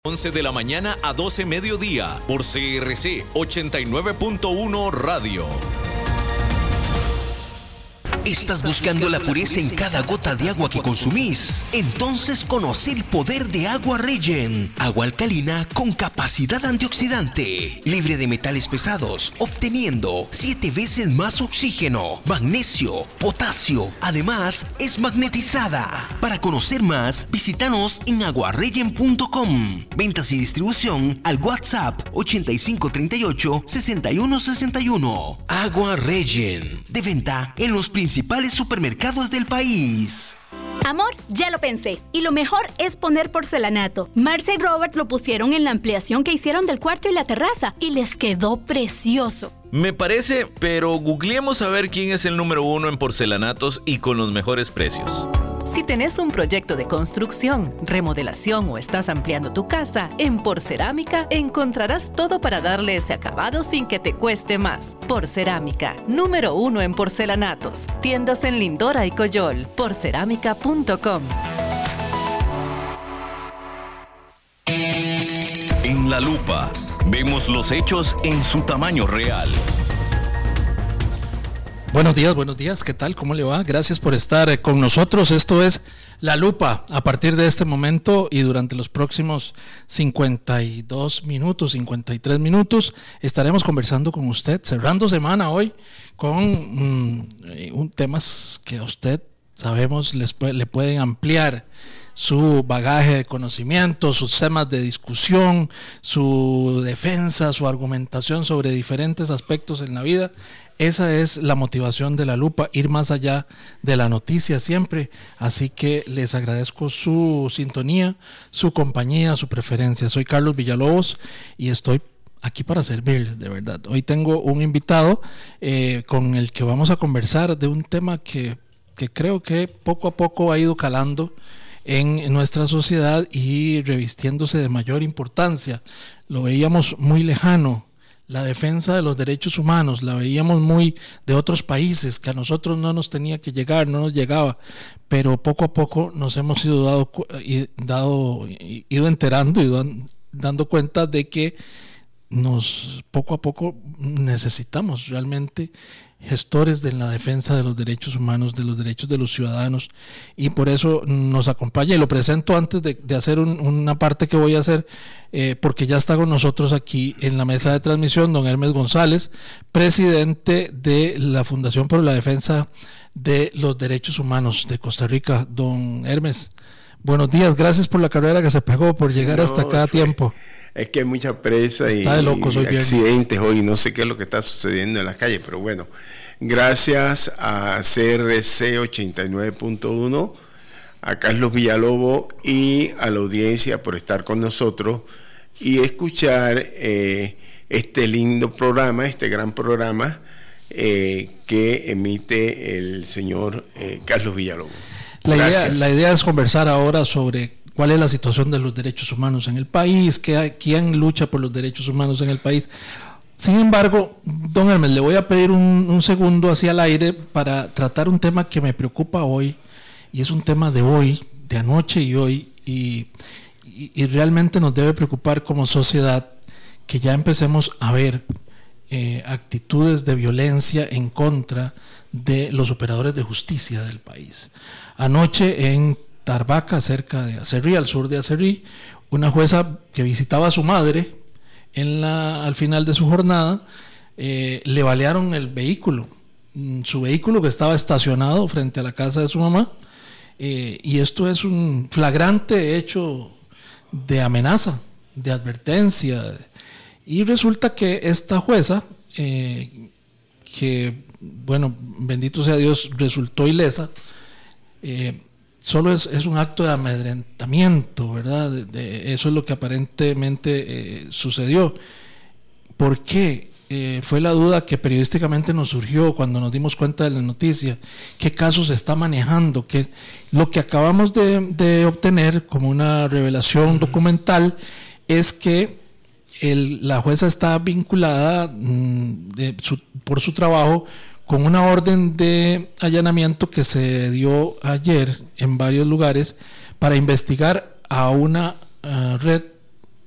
11 de la mañana a 12 mediodía por CRC 89.1 Radio. ¿Estás buscando la pureza en cada gota de agua que consumís? Entonces conoce el poder de Agua Regen. Agua alcalina con capacidad antioxidante, libre de metales pesados, obteniendo 7 veces más oxígeno, magnesio, potasio. Además, es magnetizada. Para conocer más, visítanos en aguaregen.com. Ventas y distribución al WhatsApp 8538-6161. Agua Regen. De venta en los principales supermercados del país. Amor, ya lo pensé. Y lo mejor es poner porcelanato. Marcia y Robert lo pusieron en la ampliación que hicieron del cuarto y la terraza. Y les quedó precioso. Me parece, pero googleemos a ver quién es el número 1 en porcelanatos y con los mejores precios. Si tenés un proyecto de construcción, remodelación o estás ampliando tu casa, en Porcerámica encontrarás todo para darle ese acabado sin que te cueste más. Porcerámica, número 1 en porcelanatos. Tiendas en Lindora y Coyol. Porcerámica.com. En La Lupa, vemos los hechos en su tamaño real. Buenos días, ¿qué tal? ¿Cómo le va? Gracias por estar con nosotros. Esto es La Lupa. A partir de este momento y durante los próximos 52 minutos, 53 minutos, estaremos conversando con usted, cerrando semana hoy, con temas que a usted, sabemos, le pueden ampliar su bagaje de conocimiento, sus temas de discusión, su defensa, su argumentación sobre diferentes aspectos en la vida. Esa es la motivación de La Lupa, ir más allá de la noticia siempre. Así que les agradezco su sintonía, su compañía, su preferencia. Soy Carlos Villalobos y estoy aquí para servirles, de verdad. Hoy tengo un invitado con el que vamos a conversar de un tema que creo que poco a poco ha ido calando en nuestra sociedad y revistiéndose de mayor importancia. Lo veíamos muy lejano. La defensa de los derechos humanos la veíamos muy de otros países, que a nosotros no nos tenía que llegar, no nos llegaba, pero poco a poco nos hemos ido enterando y dando cuenta de que poco a poco necesitamos realmente gestores de la defensa de los derechos humanos, de los derechos de los ciudadanos, y por eso nos acompaña, y lo presento antes de hacer una parte que voy a hacer, porque ya está con nosotros aquí en la mesa de transmisión don Hermes González, presidente de la Fundación por la Defensa de los Derechos Humanos de Costa Rica. Don Hermes, buenos días, gracias por la carrera que se pegó, por llegar hasta acá a tiempo. Es que hay mucha presa está de locos, y accidentes hoy, no sé qué es lo que está sucediendo en las calles, pero bueno, gracias a CRC 89.1, a Carlos Villalobos y a la audiencia por estar con nosotros y escuchar este lindo programa, este gran programa que emite el señor Carlos Villalobos. La idea es conversar ahora sobre cuál es la situación de los derechos humanos en el país, quién lucha por los derechos humanos en el país. Sin embargo, don Hermes, le voy a pedir un segundo hacia el aire para tratar un tema que me preocupa hoy, y es un tema de hoy, de anoche y hoy, y realmente nos debe preocupar como sociedad que ya empecemos a ver actitudes de violencia en contra de los operadores de justicia del país. Anoche en Tarbaca, cerca de Acerrí, al sur de Acerrí, una jueza que visitaba a su madre al final de su jornada, le balearon el vehículo, su vehículo que estaba estacionado frente a la casa de su mamá, y esto es un flagrante hecho de amenaza, de advertencia, y resulta que esta jueza, que bueno, bendito sea Dios, resultó ilesa, solo es un acto de amedrentamiento, ¿verdad? Eso es lo que aparentemente sucedió. ¿Por qué? Fue la duda que periodísticamente nos surgió cuando nos dimos cuenta de la noticia. ¿Qué caso se está manejando? Lo que acabamos de obtener como una revelación documental es que la jueza está vinculada por su trabajo con una orden de allanamiento que se dio ayer en varios lugares para investigar a una red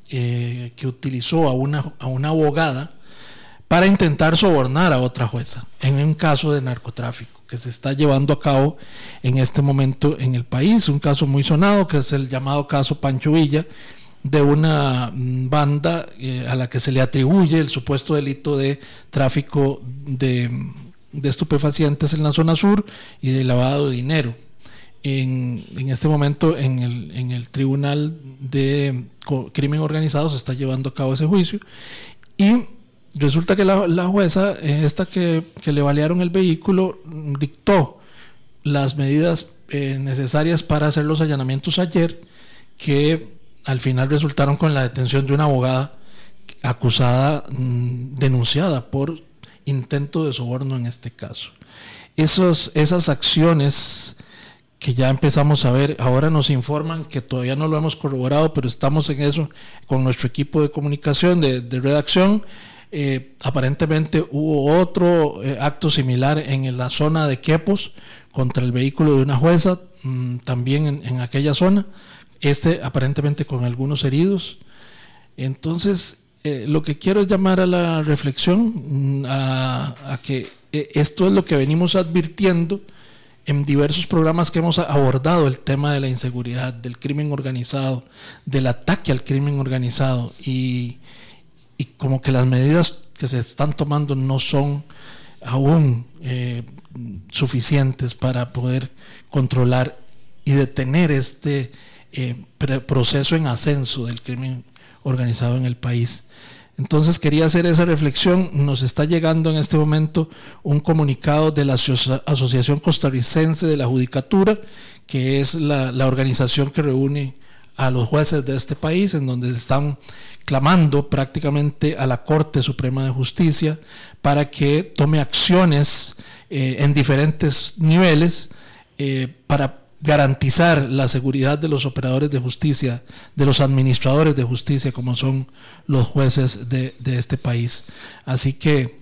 que utilizó a una abogada para intentar sobornar a otra jueza en un caso de narcotráfico que se está llevando a cabo en este momento en el país, un caso muy sonado que es el llamado caso Pancho Villa, de una banda a la que se le atribuye el supuesto delito de tráfico de estupefacientes en la zona sur y de lavado de dinero. En este momento en el Tribunal de Crimen Organizado se está llevando a cabo ese juicio y resulta que la jueza esta que le balearon el vehículo dictó las medidas necesarias para hacer los allanamientos ayer, que al final resultaron con la detención de una abogada acusada, denunciada por intento de soborno en este caso. Esas acciones que ya empezamos a ver, ahora nos informan que todavía no lo hemos corroborado, pero estamos en eso con nuestro equipo de comunicación, de redacción. Aparentemente hubo otro acto similar en la zona de Quepos contra el vehículo de una jueza, también en aquella zona, aparentemente con algunos heridos. Entonces lo que quiero es llamar a la reflexión, a que esto es lo que venimos advirtiendo en diversos programas que hemos abordado, el tema de la inseguridad, del crimen organizado, del ataque al crimen organizado, y como que las medidas que se están tomando no son aún suficientes para poder controlar y detener este proceso en ascenso del crimen organizado en el país. Entonces quería hacer esa reflexión. Nos está llegando en este momento un comunicado de la Asociación Costarricense de la Judicatura, que es la organización que reúne a los jueces de este país, en donde están clamando prácticamente a la Corte Suprema de Justicia para que tome acciones en diferentes niveles para garantizar la seguridad de los operadores de justicia, de los administradores de justicia, como son los jueces de este país. Así que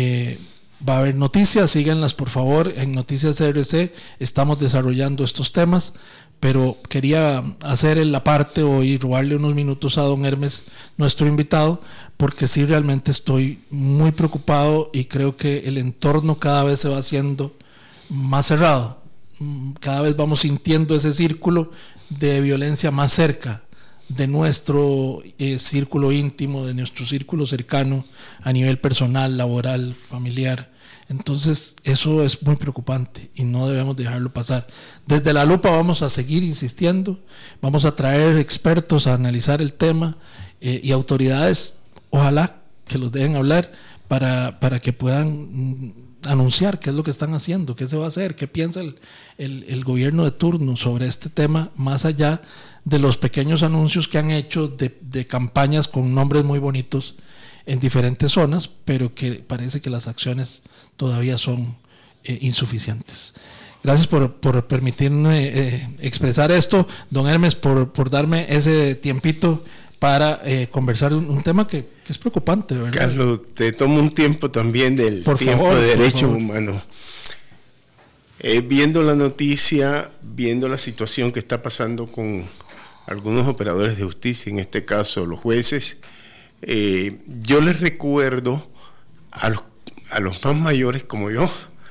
va a haber noticias, síganlas por favor en Noticias CRC. Estamos desarrollando estos temas, pero quería hacer la parte hoy, robarle unos minutos a don Hermes, nuestro invitado, porque sí realmente estoy muy preocupado y creo que el entorno cada vez se va haciendo más cerrado. Cada vez vamos sintiendo ese círculo de violencia más cerca de nuestro círculo íntimo, de nuestro círculo cercano a nivel personal, laboral, familiar. Entonces eso es muy preocupante y no debemos dejarlo pasar. Desde La Lupa vamos a seguir insistiendo, vamos a traer expertos a analizar el tema y autoridades, ojalá que los dejen hablar para que puedan anunciar qué es lo que están haciendo, qué se va a hacer, qué piensa el gobierno de turno sobre este tema, más allá de los pequeños anuncios que han hecho de campañas con nombres muy bonitos en diferentes zonas, pero que parece que las acciones todavía son insuficientes. Gracias por permitirme expresar esto, don Hermes, por darme ese tiempito para conversar un tema que es preocupante, ¿verdad? Carlos, te tomo un tiempo también del tiempo de derechos humanos. Viendo la noticia, viendo la situación que está pasando con algunos operadores de justicia, en este caso los jueces, yo les recuerdo a los más mayores como yo,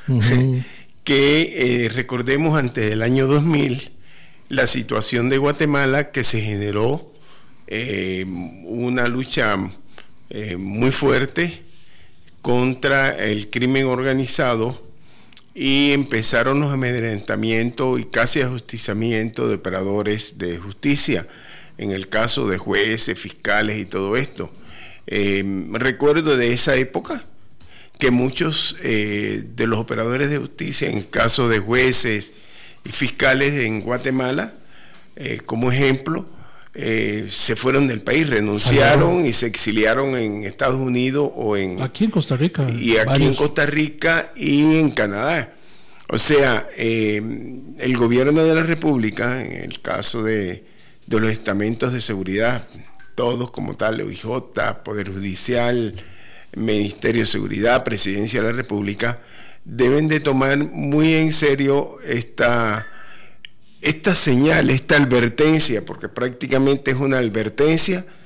que recordemos antes del año 2000 la situación de Guatemala, que se generó una lucha muy fuerte contra el crimen organizado y empezaron los amedrentamientos y casi ajusticiamiento de operadores de justicia, en el caso de jueces, fiscales y todo esto. Recuerdo de esa época que muchos de los operadores de justicia, en el caso de jueces y fiscales en Guatemala, como ejemplo, se fueron del país, renunciaron y se exiliaron en Estados Unidos o aquí en Costa Rica, y aquí en Costa Rica y en Canadá. O sea, el gobierno de la República, en el caso de los estamentos de seguridad, todos como tal, OIJ, Poder Judicial, Ministerio de Seguridad, Presidencia de la República, deben de tomar muy en serio esta señal, esta advertencia, porque prácticamente es una advertencia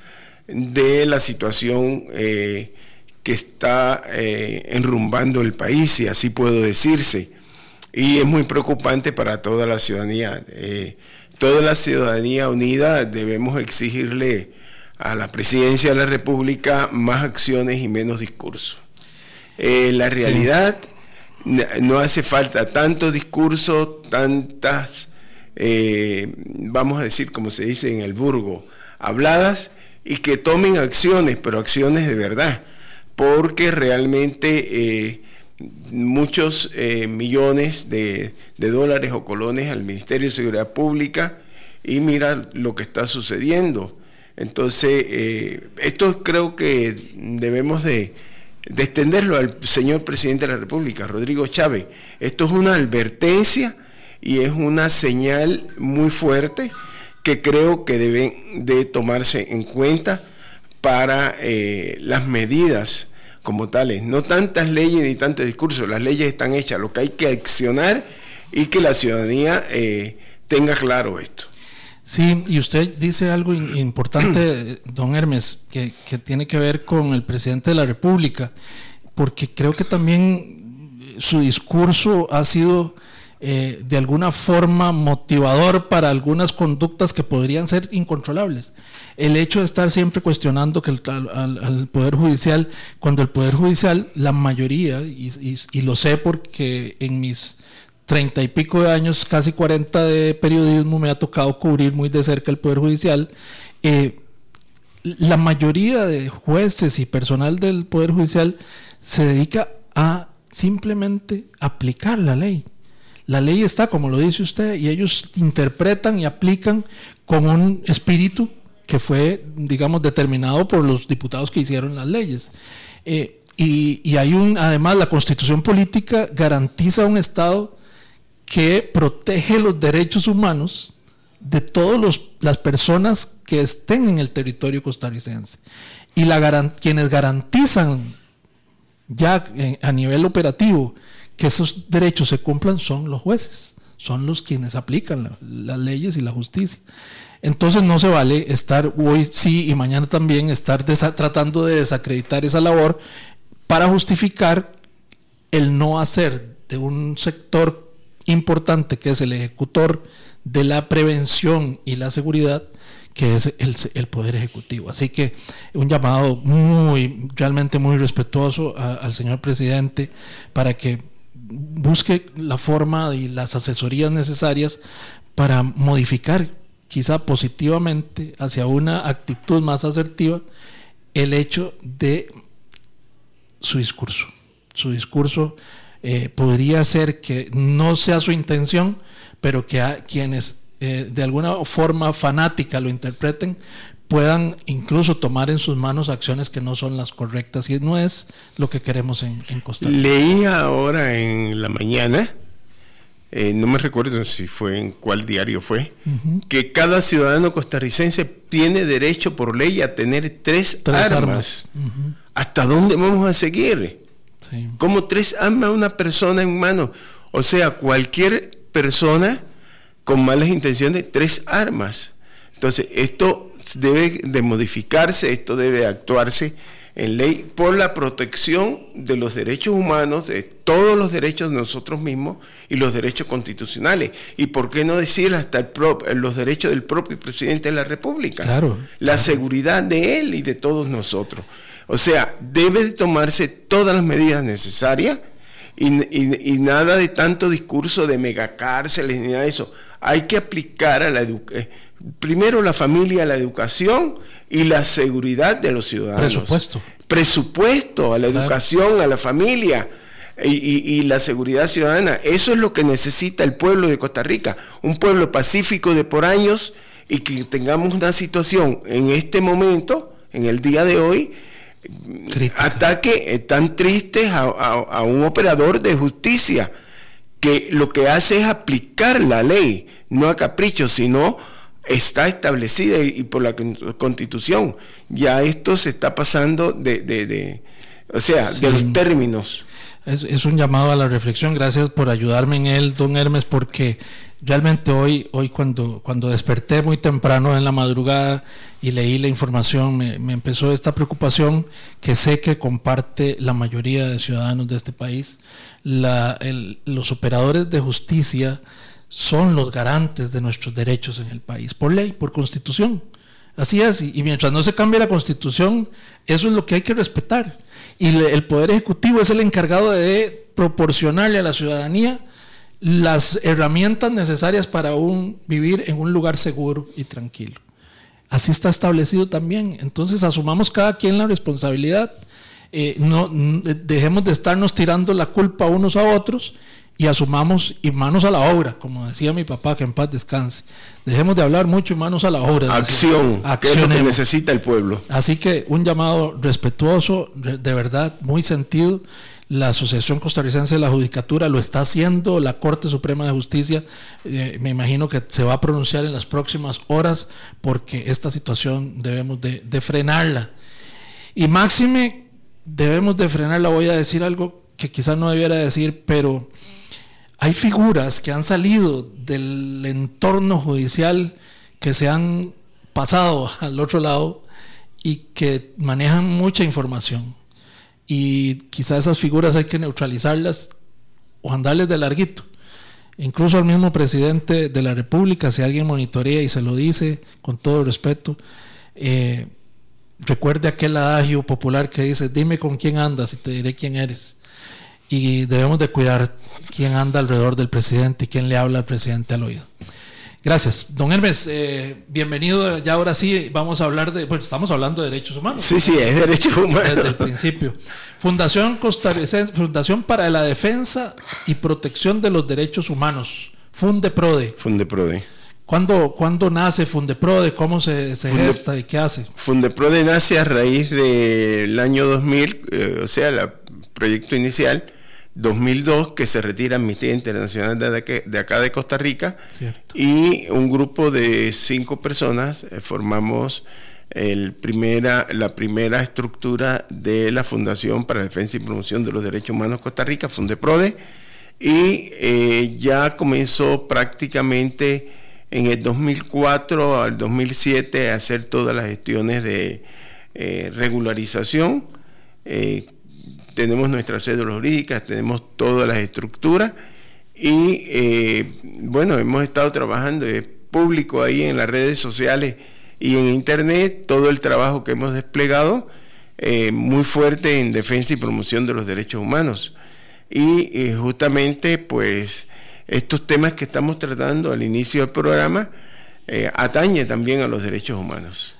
de la situación que está enrumbando el país, si así puedo decirse, y es muy preocupante para toda la ciudadanía. Toda la ciudadanía unida debemos exigirle a la Presidencia de la República más acciones y menos discursos. La realidad, no hace falta tanto discurso, tantas, vamos a decir, como se dice en el burgo, habladas, y que tomen acciones, pero acciones de verdad, porque realmente muchos millones de dólares o colones al Ministerio de Seguridad Pública, y mira lo que está sucediendo. Entonces, esto creo que debemos de extenderlo al señor presidente de la República, Rodrigo Chávez. Esto es una advertencia y es una señal muy fuerte que creo que deben de tomarse en cuenta para las medidas como tales. No tantas leyes ni tantos discursos, las leyes están hechas, lo que hay que accionar y que la ciudadanía tenga claro esto. Sí, y usted dice algo importante, don Hermes, que tiene que ver con el presidente de la República, porque creo que también su discurso ha sido de alguna forma motivador para algunas conductas que podrían ser incontrolables. El hecho de estar siempre cuestionando que al Poder Judicial, cuando el Poder Judicial, la mayoría, y lo sé porque en mis 30 y pico de años, casi 40 de periodismo, me ha tocado cubrir muy de cerca el Poder Judicial. La mayoría de jueces y personal del Poder Judicial se dedica a simplemente aplicar la ley. La ley está, como lo dice usted, y ellos interpretan y aplican con un espíritu que fue, digamos, determinado por los diputados que hicieron las leyes. Y hay además, la Constitución política garantiza un Estado que protege los derechos humanos de todas las personas que estén en el territorio costarricense. Y quienes garantizan ya a nivel operativo que esos derechos se cumplan son los jueces, son los quienes aplican las leyes y la justicia. Entonces no se vale estar hoy sí y mañana también estar tratando de desacreditar esa labor para justificar el no hacer de un sector importante que es el ejecutor de la prevención y la seguridad, que es el Poder Ejecutivo. Así que un llamado realmente muy respetuoso al señor presidente para que busque la forma y las asesorías necesarias para modificar quizá positivamente hacia una actitud más asertiva el hecho de su discurso. Su discurso podría ser que no sea su intención, pero que a quienes de alguna forma fanática lo interpreten puedan incluso tomar en sus manos acciones que no son las correctas, y no es lo que queremos en Costa Rica. Leí ahora en la mañana, no me recuerdo si fue en cuál diario fue, que cada ciudadano costarricense tiene derecho por ley a tener tres armas. ¿Hasta dónde vamos a seguir? Sí. ¿Cómo 3 armas una persona en mano? O sea, cualquier persona con malas intenciones, 3 armas. Entonces, esto debe de modificarse, esto debe actuarse en ley por la protección de los derechos humanos, de todos los derechos de nosotros mismos y los derechos constitucionales. Y por qué no decir hasta los derechos del propio presidente de la República. Claro. La seguridad de él y de todos nosotros. O sea, debe de tomarse todas las medidas necesarias y nada de tanto discurso de megacárceles ni nada de eso. Hay que aplicar a primero la familia, la educación y la seguridad de los ciudadanos. Presupuesto a la educación, a la familia y la seguridad ciudadana. Eso es lo que necesita el pueblo de Costa Rica, un pueblo pacífico de por años, y que tengamos una situación en este momento, en el día de hoy, ataque tan tristes a un operador de justicia que lo que hace es aplicar la ley, no a capricho, sino está establecida y por la Constitución. Ya esto se está pasando de los términos. es un llamado a la reflexión. Gracias por ayudarme en él, don Hermes, porque realmente hoy cuando desperté muy temprano en la madrugada y leí la información, me empezó esta preocupación que sé que comparte la mayoría de ciudadanos de este país. Los operadores de justicia son los garantes de nuestros derechos en el país, por ley, por constitución. Así es, y mientras no se cambie la constitución, eso es lo que hay que respetar. Y el Poder Ejecutivo es el encargado de proporcionarle a la ciudadanía las herramientas necesarias para vivir en un lugar seguro y tranquilo. Así está establecido también. Entonces asumamos cada quien la responsabilidad, no dejemos de estarnos tirando la culpa unos a otros y asumamos y manos a la obra, como decía mi papá, que en paz descanse. Dejemos de hablar mucho y manos a la obra. Acción, que es lo que necesita el pueblo. Así que un llamado respetuoso, de verdad, muy sentido. La Asociación Costarricense de la Judicatura lo está haciendo, la Corte Suprema de Justicia me imagino que se va a pronunciar en las próximas horas, porque esta situación debemos de frenarla. Y máxime debemos de frenarla. Voy a decir algo que quizás no debiera decir, pero hay figuras que han salido del entorno judicial, que se han pasado al otro lado y que manejan mucha información. Y quizás esas figuras hay que neutralizarlas o andarles de larguito. Incluso al mismo presidente de la República, si alguien monitorea y se lo dice con todo respeto, recuerde aquel adagio popular que dice: dime con quién andas y te diré quién eres. Y debemos de cuidar quién anda alrededor del presidente y quién le habla al presidente al oído. Gracias. Don Hermes, bienvenido. Ya ahora sí vamos a hablar estamos hablando de derechos humanos. Sí, es derechos humanos. Desde el principio. Fundación Costarricense, Fundación para la Defensa y Protección de los Derechos Humanos, Fundeprode. ¿Cuándo nace Fundeprode? ¿Cómo se gesta y qué hace? Fundeprode nace a raíz del año 2000, o sea, el proyecto inicial, 2002, que se retira Amnistía Internacional de acá de Costa Rica. Cierto. Y un grupo de 5 personas formamos la primera estructura de la Fundación para la Defensa y Promoción de los Derechos Humanos Costa Rica, Fundeprode, y ya comenzó prácticamente en el 2004 al 2007 a hacer todas las gestiones de regularización. Tenemos nuestras cédulas jurídicas, tenemos todas las estructuras y hemos estado trabajando, es público ahí en las redes sociales y en internet, todo el trabajo que hemos desplegado muy fuerte en defensa y promoción de los derechos humanos. Y justamente pues estos temas que estamos tratando al inicio del programa atañe también a los derechos humanos.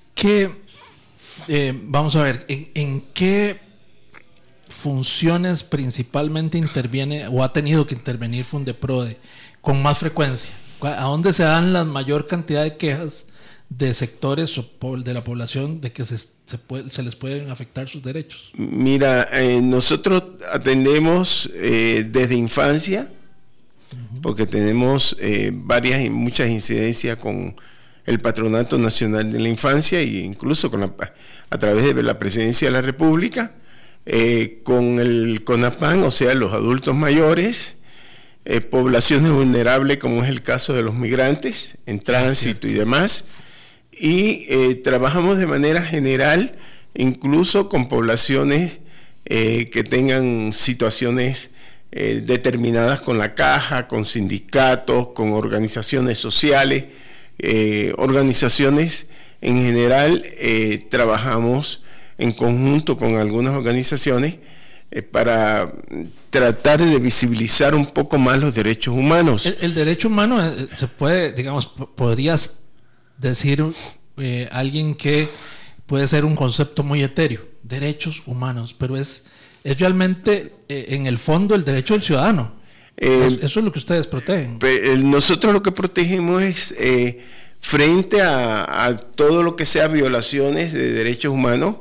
Vamos a ver, ¿en qué funciones principalmente interviene o ha tenido que intervenir Fundeprode con más frecuencia? ¿A dónde se dan la mayor cantidad de quejas de sectores de la población de que se les pueden afectar sus derechos? Mira, nosotros atendemos desde infancia, porque tenemos muchas incidencias con el Patronato Nacional de la Infancia e incluso a través de la Presidencia de la República, con el CONAPAN, o sea, los adultos mayores, poblaciones vulnerables como es el caso de los migrantes en tránsito y demás, y trabajamos de manera general incluso con poblaciones que tengan situaciones determinadas con la caja, con sindicatos, con organizaciones sociales, organizaciones en general. Trabajamos en conjunto con algunas organizaciones para tratar de visibilizar un poco más los derechos humanos. El derecho humano se puede, podrías decir alguien que puede ser un concepto muy etéreo, derechos humanos, pero es realmente en el fondo el derecho del ciudadano. Eso es lo que ustedes protegen. Nosotros lo que protegemos es frente a todo lo que sea violaciones de derechos humanos,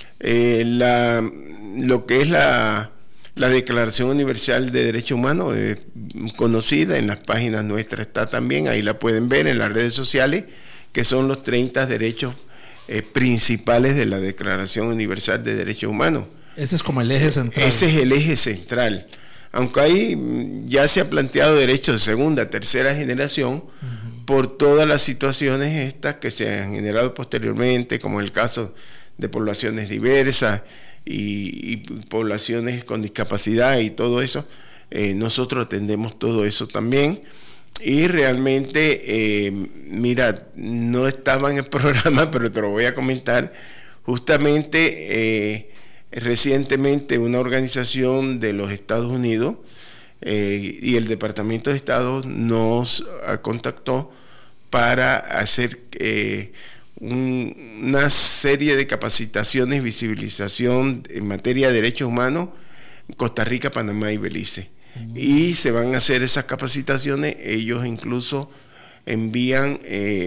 lo que es la Declaración Universal de Derechos Humanos, conocida en las páginas nuestras, está también, ahí la pueden ver en las redes sociales, que son los 30 derechos principales de la Declaración Universal de Derechos Humanos. Ese es como el eje central. Ese es el eje central. Aunque ahí ya se han planteado derechos de segunda, tercera generación, por todas las situaciones estas que se han generado posteriormente, como el caso de poblaciones diversas y poblaciones con discapacidad y todo eso. Nosotros atendemos todo eso también. Y realmente, mira, no estaba en el programa, pero te lo voy a comentar. Justamente, recientemente una organización de los Estados Unidos y el Departamento de Estado nos contactó para hacer una serie de capacitaciones, visibilización en materia de derechos humanos en Costa Rica, Panamá y Belice. Y se van a hacer esas capacitaciones. Ellos incluso envían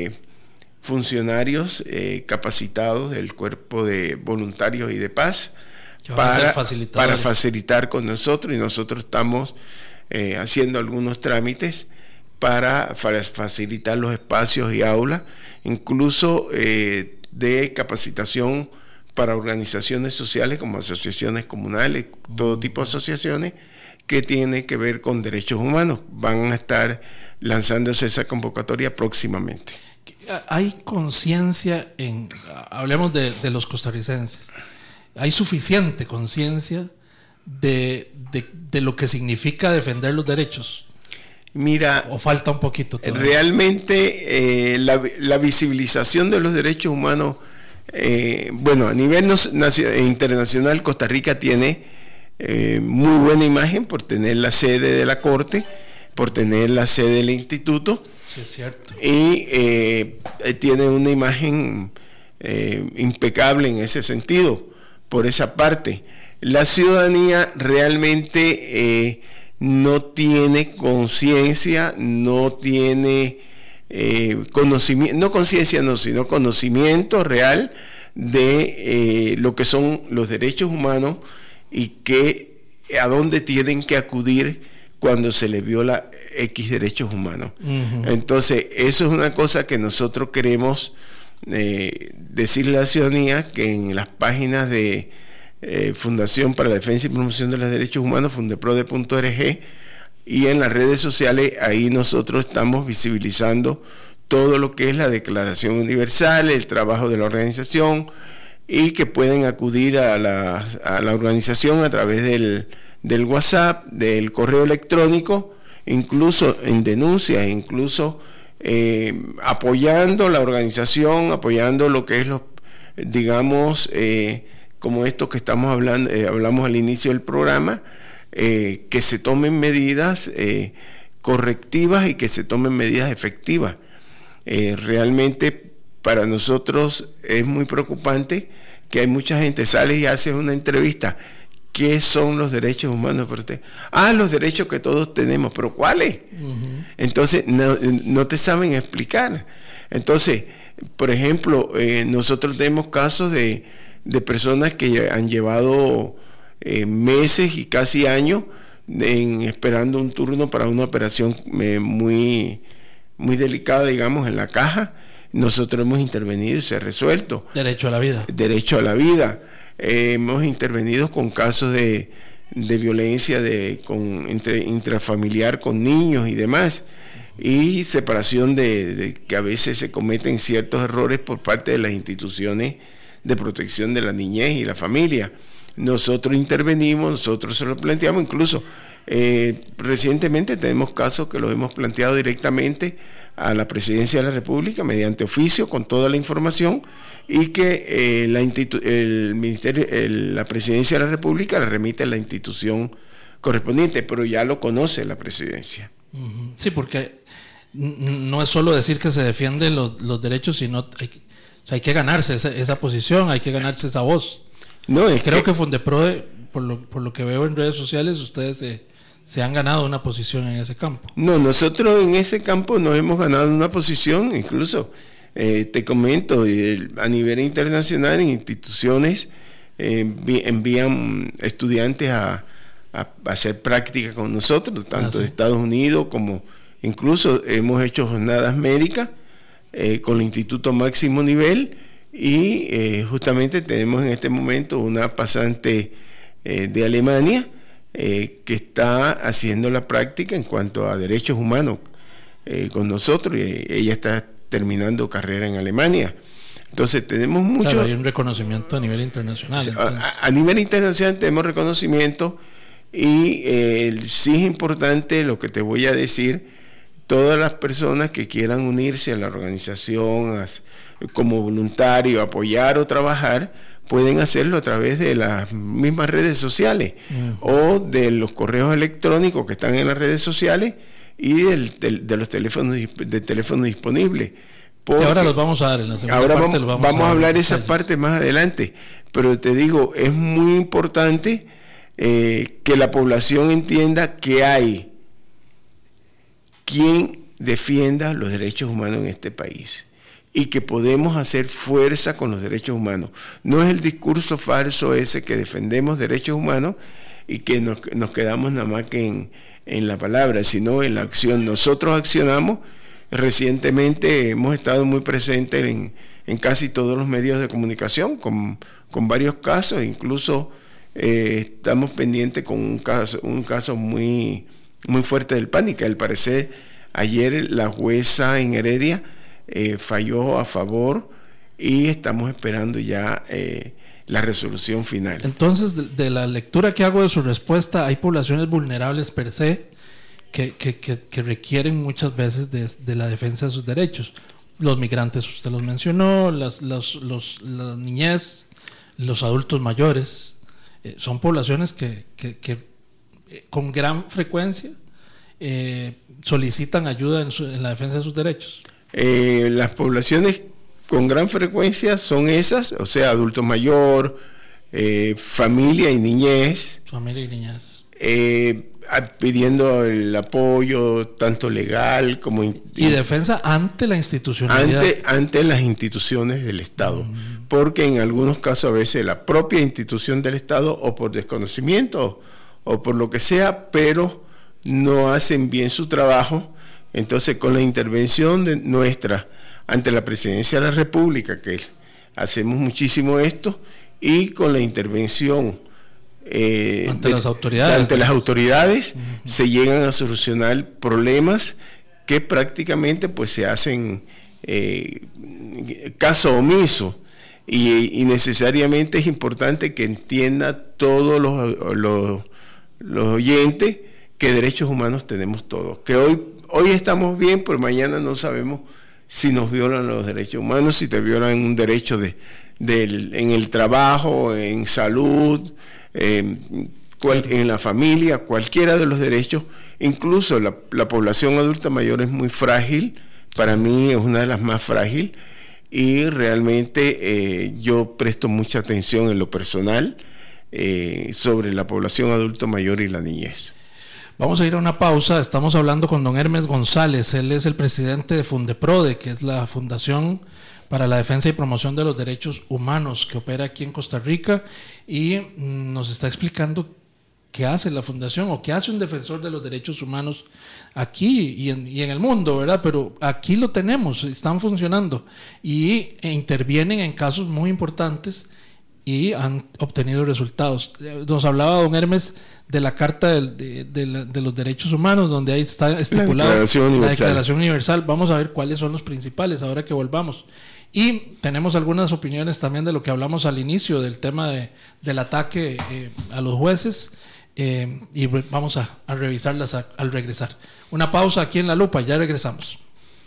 funcionarios capacitados del Cuerpo de Voluntarios y de Paz para facilitar con nosotros, y nosotros estamos haciendo algunos trámites para facilitar los espacios y aulas, incluso de capacitación para organizaciones sociales como asociaciones comunales, todo tipo de asociaciones que tienen que ver con derechos humanos. Van a estar lanzándose esa convocatoria próximamente. ¿Hay conciencia hablemos de los costarricenses, hay suficiente conciencia de lo que significa defender los derechos? Mira, ¿o falta un poquito todavía? Realmente la visibilización de los derechos humanos, bueno, a nivel internacional, Costa Rica tiene muy buena imagen por tener la sede de la Corte, por tener la sede del Instituto. Sí, es cierto. Y tiene una imagen impecable en ese sentido, por esa parte. La ciudadanía realmente no tiene conciencia, no tiene conocimiento, no conciencia, no, sino conocimiento real de lo que son los derechos humanos y a dónde tienen que acudir cuando se les viola X derechos humanos. Entonces, eso es una cosa que nosotros queremos decirle a la ciudadanía, que en las páginas de Fundación para la Defensa y Promoción de los Derechos Humanos, fundeprode.org, y en las redes sociales, ahí nosotros estamos visibilizando todo lo que es la Declaración Universal, el trabajo de la organización, y que pueden acudir a la organización a través del WhatsApp, del correo electrónico, incluso en denuncias, incluso apoyando la organización, apoyando lo que es digamos, como esto que estamos hablando, hablamos al inicio del programa, que se tomen medidas correctivas y que se tomen medidas efectivas. Realmente para nosotros es muy preocupante que hay mucha gente sale y hace una entrevista. ¿Qué son los derechos humanos para usted? Los derechos que todos tenemos, pero ¿cuáles? Entonces no te saben explicar. Entonces, por ejemplo, nosotros tenemos casos de personas que han llevado meses y casi años esperando un turno para una operación muy, muy delicada, digamos, en la caja. Nosotros hemos intervenido y se ha resuelto. Derecho a la vida. Derecho a la vida. Hemos intervenido con casos de violencia intrafamiliar con niños y demás, y separación de que a veces se cometen ciertos errores por parte de las instituciones de protección de la niñez y la familia. Nosotros intervenimos, nosotros se lo planteamos, incluso recientemente tenemos casos que los hemos planteado directamente a la Presidencia de la República mediante oficio con toda la información, y que la Presidencia de la República la remite a la institución correspondiente, pero ya lo conoce la Presidencia. Sí, porque no es solo decir que se defienden los derechos, sino hay que ganarse esa posición, hay que ganarse esa voz. Creo que Fundeprode, por lo que veo en redes sociales, ustedes se han ganado una posición en ese campo. No, nosotros en ese campo nos hemos ganado una posición, incluso te comento, a nivel internacional, en instituciones envían estudiantes a hacer práctica con nosotros, tanto de Estados Unidos como incluso hemos hecho jornadas médicas con el Instituto Máximo Nivel, y justamente tenemos en este momento una pasante de Alemania, que está haciendo la práctica en cuanto a derechos humanos con nosotros, y ella está terminando carrera en Alemania. Entonces tenemos mucho... Claro, hay un reconocimiento a nivel internacional. A nivel internacional tenemos reconocimiento, y sí es importante lo que te voy a decir. Todas las personas que quieran unirse a la organización como voluntario, apoyar o trabajar, pueden hacerlo a través de las mismas redes sociales o de los correos electrónicos que están en las redes sociales y de los teléfonos disponibles. Que ahora los vamos a dar en la segunda parte. Vamos a hablar de esa parte más adelante, pero te digo, es muy importante que la población entienda que hay quien defienda los derechos humanos en este país y que podemos hacer fuerza con los derechos humanos. No es el discurso falso ese que defendemos derechos humanos y que nos quedamos nada más que en la palabra, sino en la acción. Nosotros accionamos. Recientemente hemos estado muy presentes en casi todos los medios de comunicación con varios casos, incluso estamos pendientes con un caso muy fuerte del PANI, que al parecer ayer la jueza en Heredia falló a favor, y estamos esperando ya la resolución final. Entonces, de la lectura que hago de su respuesta, hay poblaciones vulnerables per se que requieren muchas veces de la defensa de sus derechos. Los migrantes, usted los mencionó, la niñez, los adultos mayores, son poblaciones que con gran frecuencia solicitan ayuda en la defensa de sus derechos. Las poblaciones con gran frecuencia son esas, o sea, adulto mayor, familia y niñez. Familia y niñez. Pidiendo el apoyo tanto legal como y defensa ante la institucionalidad, ante las instituciones del Estado, porque en algunos casos a veces la propia institución del Estado, o por desconocimiento o por lo que sea, pero no hacen bien su trabajo. Entonces, con la intervención nuestra ante la Presidencia de la República, que hacemos muchísimo esto, y con la intervención ante las autoridades, se llegan a solucionar problemas que prácticamente pues se hacen caso omiso, y necesariamente es importante que entienda todos los oyentes que derechos humanos tenemos todos, que hoy estamos bien, pero mañana no sabemos si nos violan los derechos humanos, si te violan un derecho en el trabajo, en salud, en la familia, cualquiera de los derechos. Incluso la población adulta mayor es muy frágil, para mí es una de las más frágiles, y realmente yo presto mucha atención en lo personal sobre la población adulta mayor y la niñez. Vamos a ir a una pausa. Estamos hablando con don Hermes González. Él es el presidente de Fundeprode, que es la Fundación para la Defensa y Promoción de los Derechos Humanos, que opera aquí en Costa Rica, y nos está explicando qué hace la fundación o qué hace un defensor de los derechos humanos aquí y en el mundo, ¿verdad? Pero aquí lo tenemos, están funcionando y intervienen en casos muy importantes y han obtenido resultados. Nos hablaba don Hermes de la Carta de los Derechos Humanos, donde ahí está estipulado la Declaración Universal. Vamos a ver cuáles son los principales ahora que volvamos. Y tenemos algunas opiniones también de lo que hablamos al inicio, del tema del ataque a los jueces, y vamos a revisarlas al regresar. Una pausa aquí en La Lupa, ya regresamos.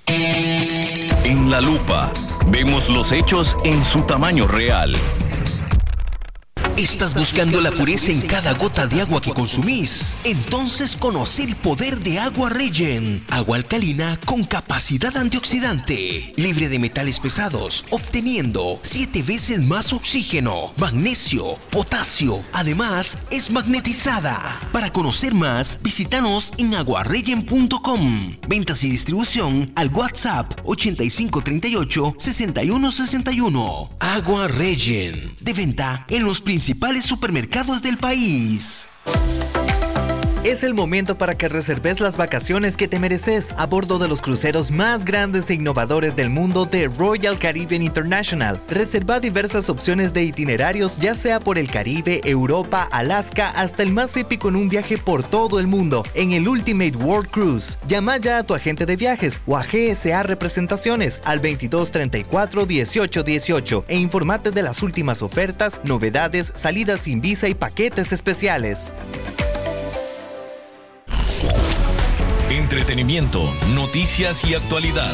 En La Lupa vemos los hechos en su tamaño real. ¿Estás buscando la pureza en cada gota de agua que consumís? Entonces conoce el poder de Agua Regen. Agua alcalina con capacidad antioxidante, libre de metales pesados, obteniendo 7 veces más oxígeno, magnesio, potasio. Además, es magnetizada. Para conocer más, visítanos en aguaregen.com. Ventas y distribución al WhatsApp 8538-6161. Agua Regen, de venta en los principales supermercados del país. Es el momento para que reserves las vacaciones que te mereces a bordo de los cruceros más grandes e innovadores del mundo de Royal Caribbean International. Reserva diversas opciones de itinerarios, ya sea por el Caribe, Europa, Alaska, hasta el más épico en un viaje por todo el mundo en el Ultimate World Cruise. Llama ya a tu agente de viajes o a GSA Representaciones al 2234-1818 e infórmate de las últimas ofertas, novedades, salidas sin visa y paquetes especiales. Entretenimiento, noticias y actualidad.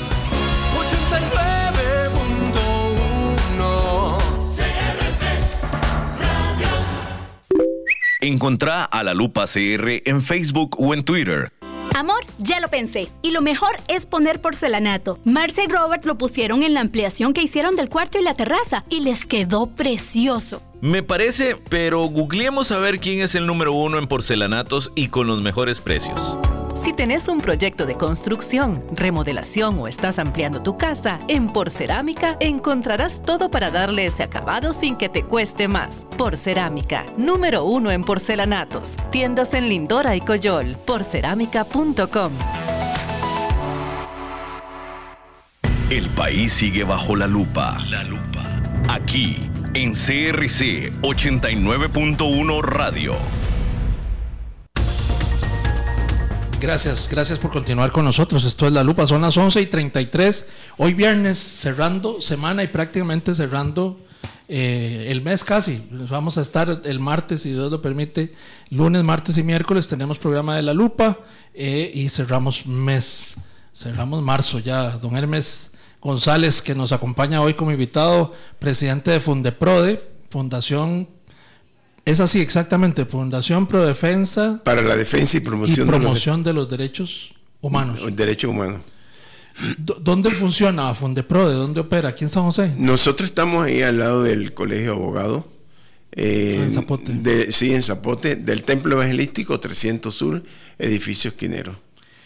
89.1 CRC Radio. Encontrá a La Lupa CR en Facebook o en Twitter. Amor, ya lo pensé. Y lo mejor es poner porcelanato. Marcia y Robert lo pusieron en la ampliación que hicieron del cuarto y la terraza y les quedó precioso. Me parece, pero googleemos a ver quién es el número 1 en porcelanatos y con los mejores precios. Si tenés un proyecto de construcción, remodelación o estás ampliando tu casa, en Porcerámica encontrarás todo para darle ese acabado sin que te cueste más. Porcerámica, número 1 en porcelanatos. Tiendas en Lindora y Coyol. Porcerámica.com. El país sigue bajo la lupa. La lupa. Aquí, en CRC 89.1 Radio. Gracias por continuar con nosotros. Esto es La Lupa, son las 11:33. Hoy viernes, cerrando semana y prácticamente cerrando el mes casi. Vamos a estar el martes, si Dios lo permite, lunes, martes y miércoles tenemos programa de La Lupa y cerramos mes, cerramos marzo ya. Don Hermes González, que nos acompaña hoy como invitado, presidente de Fundeprode, Fundación. Es así, exactamente, Fundación Pro Defensa. Para la defensa y promoción, de los derechos humanos. Derechos humanos. ¿Dónde funciona Fundeprode? ¿Dónde opera? ¿Aquí en San José? Nosotros estamos ahí al lado del Colegio de Abogados. En Zapote. Sí, en Zapote, del Templo Evangelístico 300 Sur, edificio esquinero.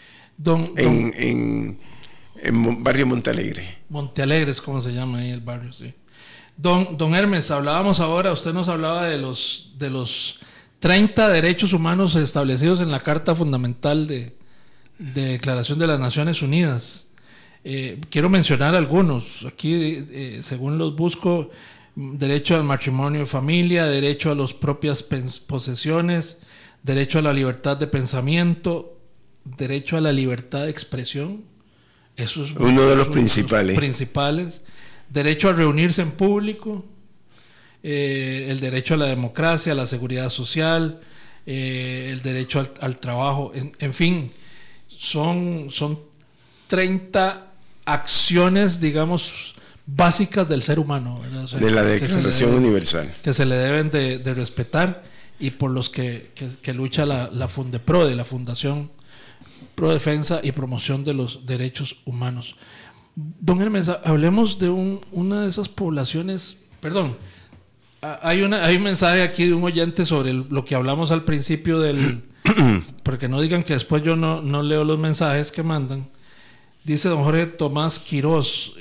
En barrio Montealegre. Montealegre es como se llama ahí el barrio, sí. Don Hermes, hablábamos ahora, usted nos hablaba de los 30 derechos humanos establecidos en la Carta Fundamental de Declaración de las Naciones Unidas. Quiero mencionar algunos. Aquí, según los busco, derecho al matrimonio y familia, derecho a las propias posesiones, derecho a la libertad de pensamiento, derecho a la libertad de expresión. Eso es uno de los principales. Derecho a reunirse en público, el derecho a la democracia, a la seguridad social, el derecho al trabajo, en fin, son 30 acciones, digamos, básicas del ser humano, ¿verdad? O sea, de la Declaración Universal. Que se le deben de respetar y por los que lucha la Fundeprode, la Fundación Pro Defensa y Promoción de los Derechos Humanos. Don Hermes, hablemos de una de esas poblaciones. Perdón, hay un mensaje aquí de un oyente sobre lo que hablamos al principio porque no digan que después yo no leo los mensajes que mandan. Dice don Jorge Tomás Quirós,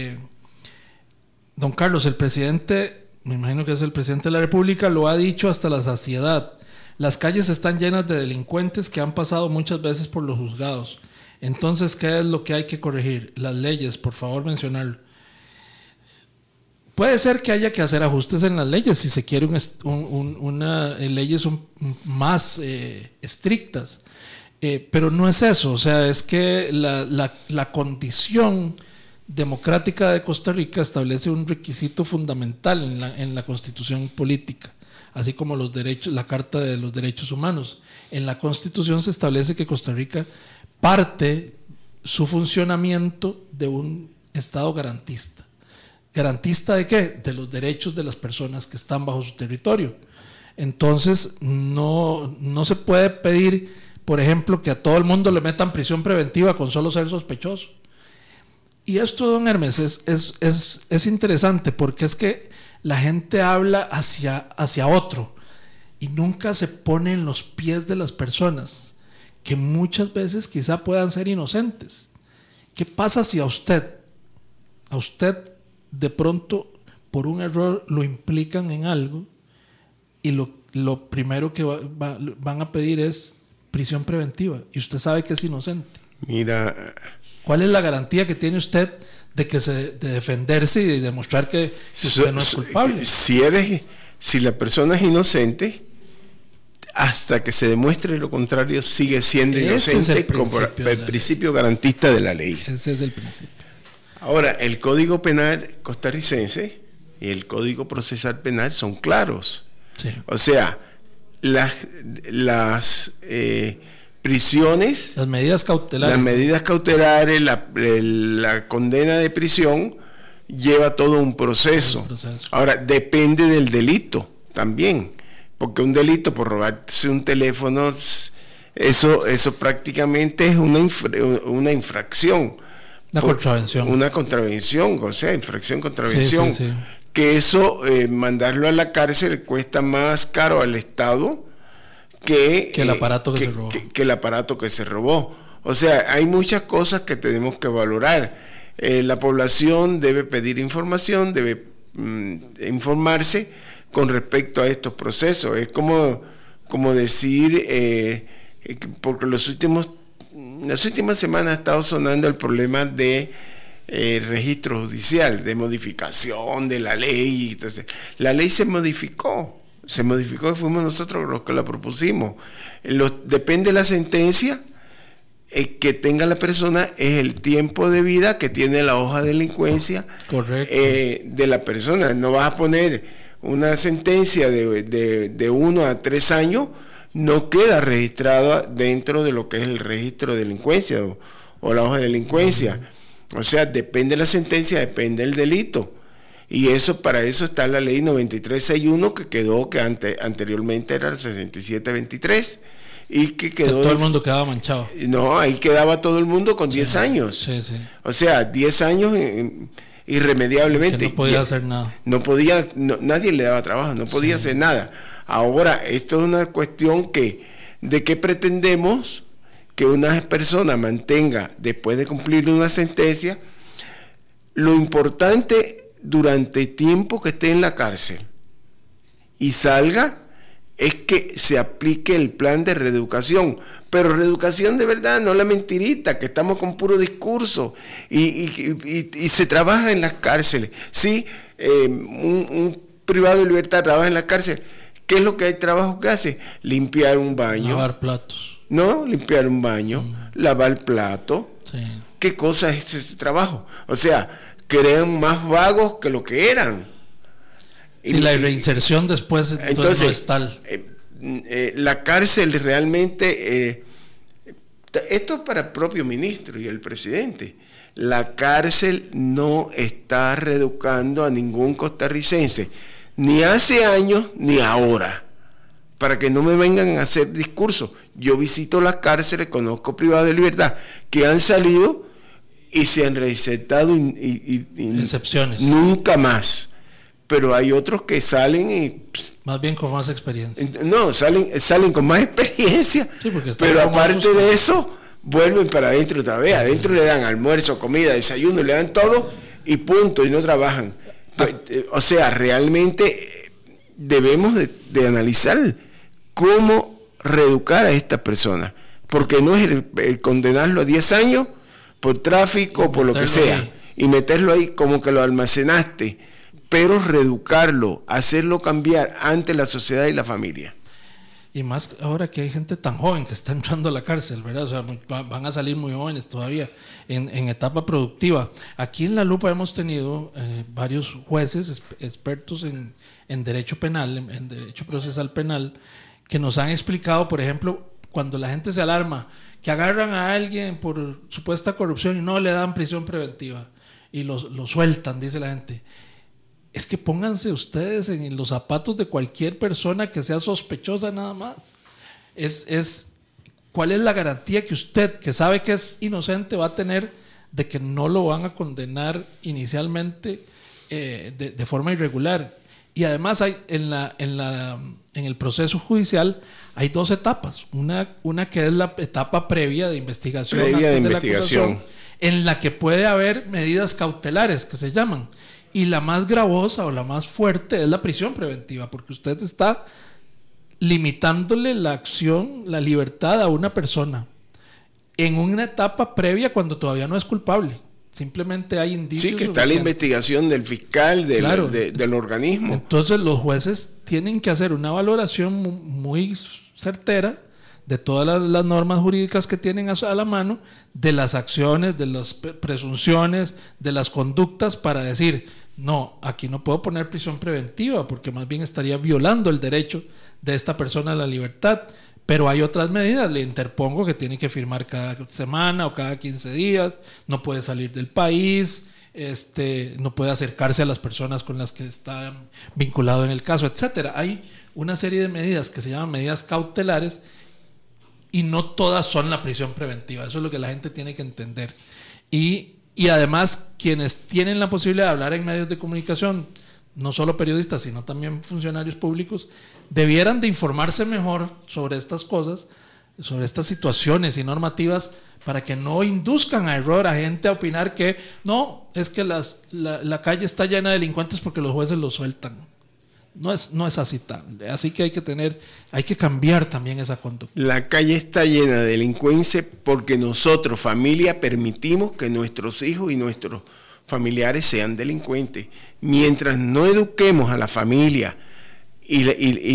don Carlos, el presidente, me imagino que es el presidente de la República, lo ha dicho hasta la saciedad. Las calles están llenas de delincuentes que han pasado muchas veces por los juzgados. Entonces, ¿qué es lo que hay que corregir? Las leyes, por favor mencionarlo. Puede ser que haya que hacer ajustes en las leyes si se quiere leyes más estrictas, pero no es eso. O sea, es que la condición democrática de Costa Rica establece un requisito fundamental en la Constitución política, así como los derechos, la Carta de los Derechos Humanos. En la Constitución se establece que Costa Rica parte su funcionamiento de un Estado garantista. ¿Garantista de qué? De los derechos de las personas que están bajo su territorio. Entonces, no se puede pedir, por ejemplo, que a todo el mundo le metan prisión preventiva con solo ser sospechoso. Y esto, don Hermes, es interesante porque es que la gente habla hacia otro y nunca se pone en los pies de las personas, que muchas veces quizá puedan ser inocentes. ¿Qué pasa si a usted de pronto por un error lo implican en algo y lo primero que van a pedir es prisión preventiva y usted sabe que es inocente? Mira, ¿cuál es la garantía que tiene usted de defenderse y de demostrar que usted no es culpable? Si la persona es inocente, hasta que se demuestre lo contrario, sigue siendo inocente, como el principio garantista de la ley. Ese es el principio. Ahora, el Código Penal costarricense y el Código Procesal Penal son claros. Sí. O sea, las prisiones, las medidas cautelares, la condena de prisión lleva todo un proceso. Ahora, depende del delito también, porque un delito por robarse un teléfono, eso prácticamente es una infracción. Una contravención, o sea, infracción, contravención. Sí. Que eso, mandarlo a la cárcel cuesta más caro al Estado que el aparato que se robó. Que el aparato que se robó. O sea, hay muchas cosas que tenemos que valorar. La población debe pedir información, debe informarse con respecto a estos procesos. Es como decir, porque las últimas semanas ha estado sonando el problema de registro judicial, de modificación de la ley. Entonces, la ley se modificó y fuimos nosotros los que la propusimos. Depende de la sentencia que tenga la persona, es el tiempo de vida que tiene la hoja de delincuencia. Correcto. De la persona. No vas a poner una sentencia de 1 a 3 años, no queda registrada dentro de lo que es el registro de delincuencia o la hoja de delincuencia. O sea, depende de la sentencia, depende del delito. Y para eso está la ley 9361 que anteriormente era el 6723 y que quedó... todo el mundo quedaba manchado. No, ahí quedaba todo el mundo con 10 años. Sí. O sea, 10 años irremediablemente. Que no podía hacer nada. Nadie le daba trabajo, no podía hacer nada. Ahora, esto es una cuestión de qué pretendemos que una persona mantenga después de cumplir una sentencia. Lo importante durante tiempo que esté en la cárcel y salga es que se aplique el plan de reeducación, pero reeducación de verdad, no la mentirita, que estamos con puro discurso y se trabaja en las cárceles. Sí, un privado de libertad trabaja en la cárcel. ¿Qué es lo que hay trabajo que hace? Limpiar un baño. Lavar platos. No, limpiar un baño, lavar plato. Sí. ¿Qué cosa es ese trabajo? O sea, crean más vagos que lo que eran. Sí, la reinserción después entonces no es tal. La cárcel realmente, esto es para el propio ministro y el presidente, la cárcel no está reeducando a ningún costarricense, ni hace años ni ahora, para que no me vengan a hacer discursos. Yo visito las cárceles, conozco privados de libertad que han salido y se han reinsertado excepciones. Nunca más. Pero hay otros que salen y... más bien con más experiencia. No, salen con más experiencia. Sí, pero aparte de eso, vuelven para adentro otra vez. Adentro le dan almuerzo, comida, desayuno, le dan todo y punto, y no trabajan. O sea, realmente debemos de analizar cómo reeducar a estas personas. Porque no es el condenarlo a 10 años por tráfico, por lo que sea, y meterlo ahí como que lo almacenaste, pero reeducarlo, hacerlo cambiar ante la sociedad y la familia. Y más ahora que hay gente tan joven que está entrando a la cárcel, ¿verdad? O sea, van a salir muy jóvenes todavía en etapa productiva. Aquí en La Lupa hemos tenido varios jueces expertos en derecho penal, en derecho procesal penal, que nos han explicado, por ejemplo, cuando la gente se alarma, que agarran a alguien por supuesta corrupción y no le dan prisión preventiva y lo sueltan, dice la gente. Es que pónganse ustedes en los zapatos de cualquier persona que sea sospechosa nada más. ¿Cuál es la garantía que usted, que sabe que es inocente, va a tener de que no lo van a condenar inicialmente de forma irregular? Y además hay en el proceso judicial hay 2 etapas. Una que es la etapa previa de investigación. En la que puede haber medidas cautelares que se llaman. Y la más gravosa o la más fuerte es la prisión preventiva, porque usted está limitándole la acción, la libertad a una persona en una etapa previa cuando todavía no es culpable. Simplemente hay indicios. Sí, que está la investigación del fiscal, del organismo. Entonces los jueces tienen que hacer una valoración muy certera de todas las normas jurídicas que tienen a la mano, de las acciones, de las presunciones, de las conductas, para decir, no, aquí no puedo poner prisión preventiva porque más bien estaría violando el derecho de esta persona a la libertad. Pero hay otras medidas, le interpongo que tiene que firmar cada semana o cada 15 días, no puede salir del país, no puede acercarse a las personas con las que está vinculado en el caso, etcétera. Hay una serie de medidas que se llaman medidas cautelares y no todas son la prisión preventiva. Eso es lo que la gente tiene que entender. Y además, quienes tienen la posibilidad de hablar en medios de comunicación, no solo periodistas, sino también funcionarios públicos, debieran de informarse mejor sobre estas cosas, sobre estas situaciones y normativas, para que no induzcan a error a gente a opinar que no, es que la calle está llena de delincuentes porque los jueces los sueltan. No es así tal. Así que hay que cambiar también esa conducta. La calle está llena de delincuencia porque nosotros, familia, permitimos que nuestros hijos y nuestros familiares sean delincuentes. Mientras no eduquemos a la familia y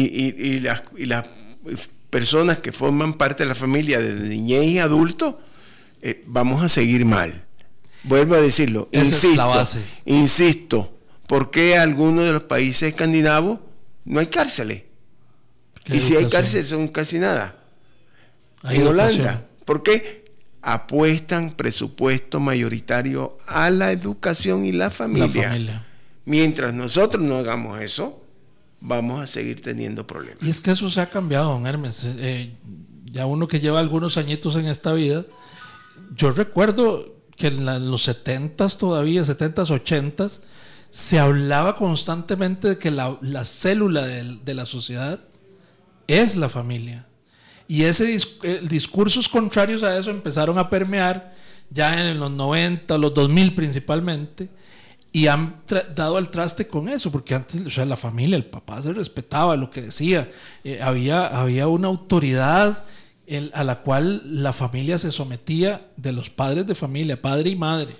las personas que forman parte de la familia desde niñez y adulto, vamos a seguir mal. Vuelvo a decirlo, esa es la base. Insisto, ¿por qué en algunos de los países escandinavos no hay cárceles? Y si hay cárceles son casi nada. En Holanda, ¿por qué? Apuestan presupuesto mayoritario a la educación y la familia. Mientras nosotros no hagamos eso, vamos a seguir teniendo problemas. Y es que eso se ha cambiado, don Hermes. Ya uno que lleva algunos añitos en esta vida, yo recuerdo que en los 70s todavía, 70s, 80s, se hablaba constantemente de que la célula de la sociedad es la familia. Y discursos contrarios a eso empezaron a permear ya en los 90, los 2000 principalmente, y han dado al traste con eso, porque antes, o sea, la familia, el papá se respetaba lo que decía, había una autoridad a la cual la familia se sometía, de los padres de familia, padre y madre.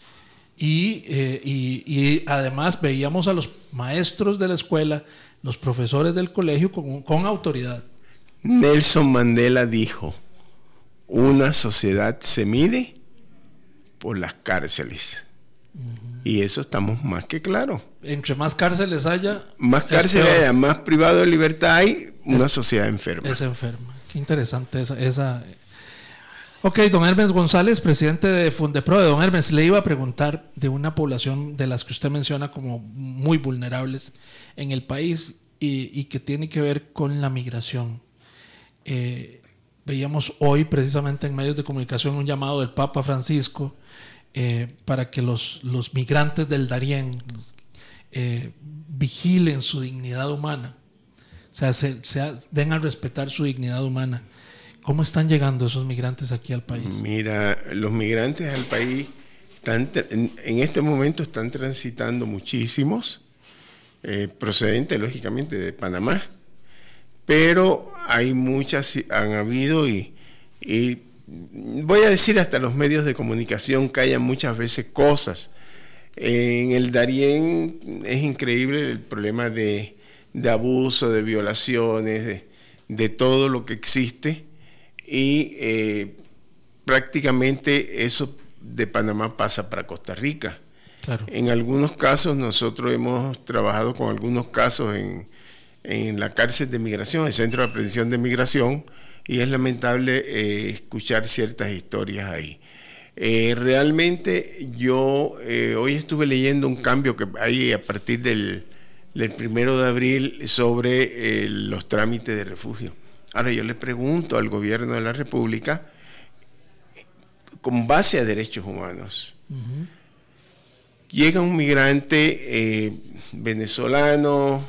Y además veíamos a los maestros de la escuela, los profesores del colegio con autoridad. Nelson Mandela dijo: una sociedad se mide por las cárceles. Y eso estamos más que claros. Entre más cárceles haya, más privado de libertad hay, una sociedad enferma. Es enferma. Qué interesante esa. Ok, don Hermes González, presidente de Fundeprode. Don Hermes, le iba a preguntar de una población de las que usted menciona como muy vulnerables en el país y que tiene que ver con la migración. Veíamos hoy precisamente en medios de comunicación un llamado del Papa Francisco para que los migrantes del Darién vigilen su dignidad humana, o sea, den a respetar su dignidad humana. ¿Cómo están llegando esos migrantes aquí al país? Mira, los migrantes al país en este momento están transitando muchísimos, procedentes lógicamente de Panamá, pero hay muchas, han habido y voy a decir hasta los medios de comunicación callan muchas veces cosas. En el Darién es increíble el problema de abuso, de violaciones, de todo lo que existe, y prácticamente eso de Panamá pasa para Costa Rica. Claro. En algunos casos nosotros hemos trabajado con algunos casos en la cárcel de migración, el Centro de Aprehensión de Migración, y es lamentable escuchar ciertas historias ahí. Realmente yo hoy estuve leyendo un cambio que hay a partir del 1 de abril sobre los trámites de refugio. Ahora yo le pregunto al gobierno de la República, con base a derechos humanos, llega un migrante venezolano,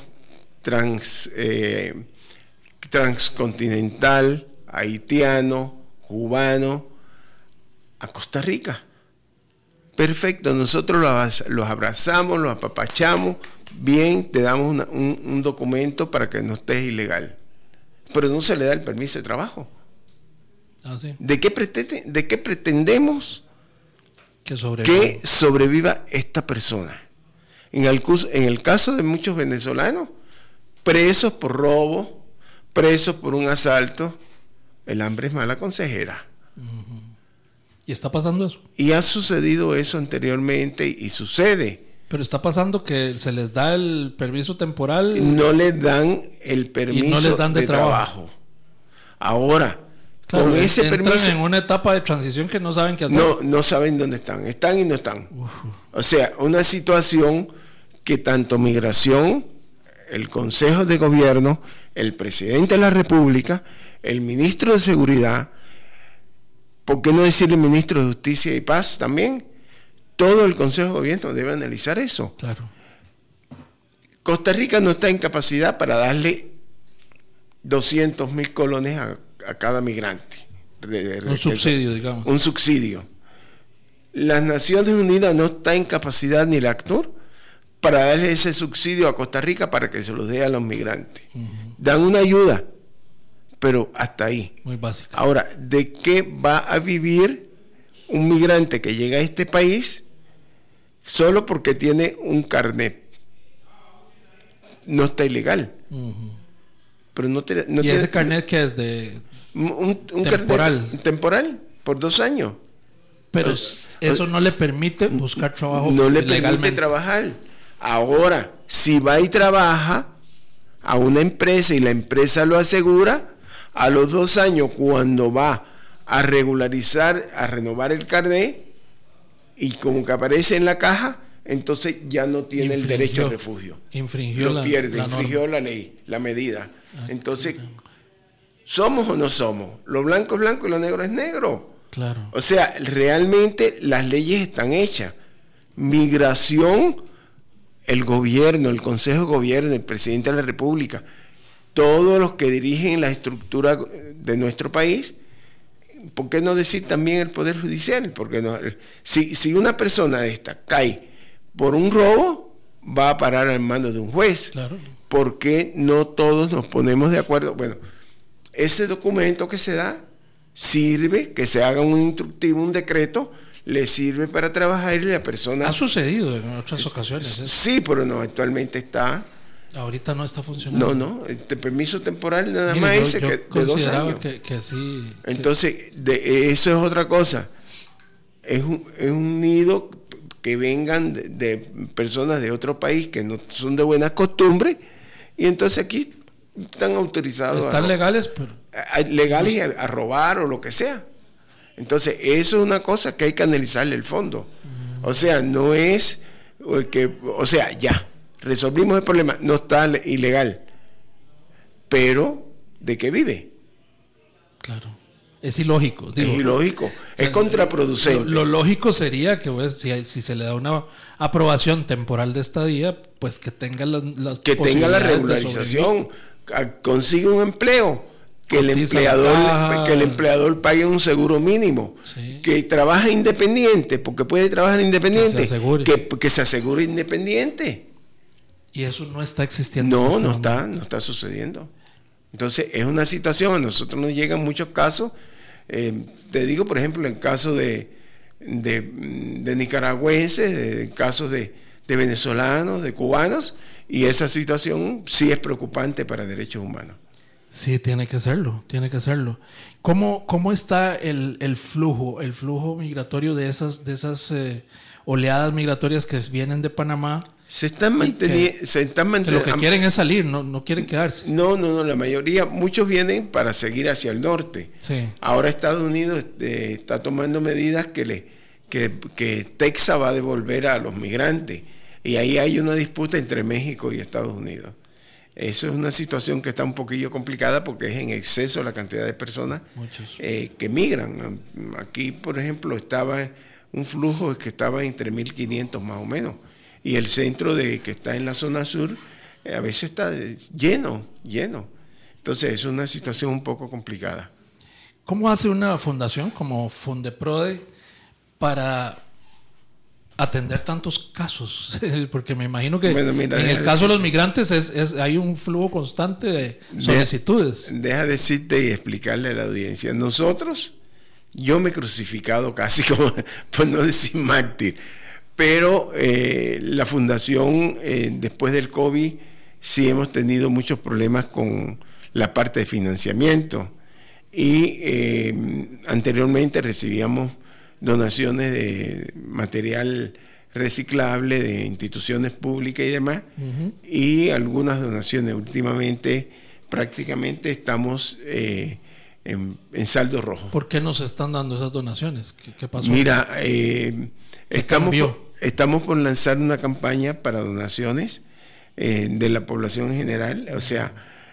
transcontinental, haitiano, cubano, a Costa Rica. Perfecto, nosotros los abrazamos, los apapachamos, bien, te damos un documento para que no estés ilegal. pero no se le da el permiso de trabajo. Sí. ¿De qué pretendemos que sobreviva esta persona? En el caso de muchos venezolanos, presos por robo, presos por un asalto, el hambre es mala consejera. Uh-huh. ¿Y está pasando eso? Y ha sucedido eso anteriormente y sucede. Pero está pasando que se les da el permiso temporal. No les dan el permiso y no les dan de trabajo. Ahora, claro, con ese entran permiso en una etapa de transición que no saben qué hacer. No saben dónde están. Están y no están. O sea, una situación que tanto Migración, el Consejo de Gobierno, el Presidente de la República, el Ministro de Seguridad, ¿por qué no decir el Ministro de Justicia y Paz también? Todo el Consejo de Gobierno debe analizar eso. Claro. Costa Rica no está en capacidad para darle 200,000 colones a cada migrante. Un subsidio, digamos. Un subsidio. Las Naciones Unidas no está en capacidad ni la ACNUR para darle ese subsidio a Costa Rica para que se los dé a los migrantes. Uh-huh. Dan una ayuda, pero hasta ahí. Muy básica. Ahora, ¿de qué va a vivir un migrante que llega a este país solo porque tiene un carnet? No está ilegal. Uh-huh. Pero ¿Y ese carnet qué es? De un temporal. Carnet temporal, por 2 años. Pero eso no le permite buscar trabajo no le legalmente. Permite trabajar. Ahora, si va y trabaja a una empresa y la empresa lo asegura, a los 2 años, cuando va a regularizar, a renovar el carnet, y como que aparece en la caja, entonces ya no tiene el derecho a refugio. Infringió la ley, la medida. Entonces, ¿somos o no somos? Lo blanco es blanco y lo negro es negro. Claro. O sea, realmente las leyes están hechas. Migración, el gobierno, el Consejo de Gobierno, el Presidente de la República, todos los que dirigen la estructura de nuestro país, ¿por qué no decir también el Poder Judicial? Porque no, si una persona de esta cae por un robo, va a parar en manos de un juez. Claro. ¿Por qué no todos nos ponemos de acuerdo? Bueno, ese documento que se da sirve, que se haga un instructivo, un decreto, le sirve para trabajar y la persona... Ha sucedido en otras ocasiones. Sí, pero no, actualmente está... Ahorita no está funcionando. No, el permiso temporal nada más ese que de 2 años. Que sí. Entonces, eso es otra cosa. Es un nido que vengan de personas de otro país que no son de buenas costumbres, y entonces aquí están autorizados. Están legales, pero... legales a robar o lo que sea. Entonces, eso es una cosa que hay que analizarle el fondo. O sea, no es que, o sea, ya, resolvimos el problema, no está ilegal, pero ¿de qué vive? Claro. Es ilógico. Es ilógico, es contraproducente. Lo lógico sería que pues, si se le da una aprobación temporal de estadía, pues que tenga que tenga la regularización, consigue un empleo, que el empleador pague un seguro mínimo, sí. Que trabaje independiente, porque puede trabajar independiente, que se asegure independiente. Y eso no está existiendo. No está sucediendo. Entonces es una situación, a nosotros nos llegan muchos casos, te digo por ejemplo en casos de nicaragüenses, casos de venezolanos, de cubanos, y esa situación sí es preocupante para derechos humanos. Sí, tiene que serlo. ¿Cómo está el flujo migratorio de esas oleadas migratorias que vienen de Panamá? Se están manteniendo. Que lo que quieren es salir, no quieren quedarse. No, la mayoría, muchos vienen para seguir hacia el norte. Sí. Ahora Estados Unidos está tomando medidas que Texas va a devolver a los migrantes, y ahí hay una disputa entre México y Estados Unidos. Eso es una situación que está un poquillo complicada porque es en exceso la cantidad de personas que migran. Aquí, por ejemplo, estaba un flujo que estaba entre 1.500 más o menos, y el centro que está en la zona sur a veces está lleno. Entonces es una situación un poco complicada. ¿Cómo hace una fundación como Fundeprode para atender tantos casos? Porque me imagino que Bueno, mira, en el caso de los migrantes hay un flujo constante de solicitudes. Deja decirte y explicarle a la audiencia. Yo me he crucificado casi como, por no decir mártir, pero la fundación después del COVID sí hemos tenido muchos problemas con la parte de financiamiento y anteriormente recibíamos donaciones de material reciclable de instituciones públicas y demás, y algunas donaciones. Últimamente prácticamente estamos en saldo rojo. ¿Por qué nos están dando esas donaciones? ¿Qué pasó? Mira, estamos por lanzar una campaña para donaciones de la población en general, o sea,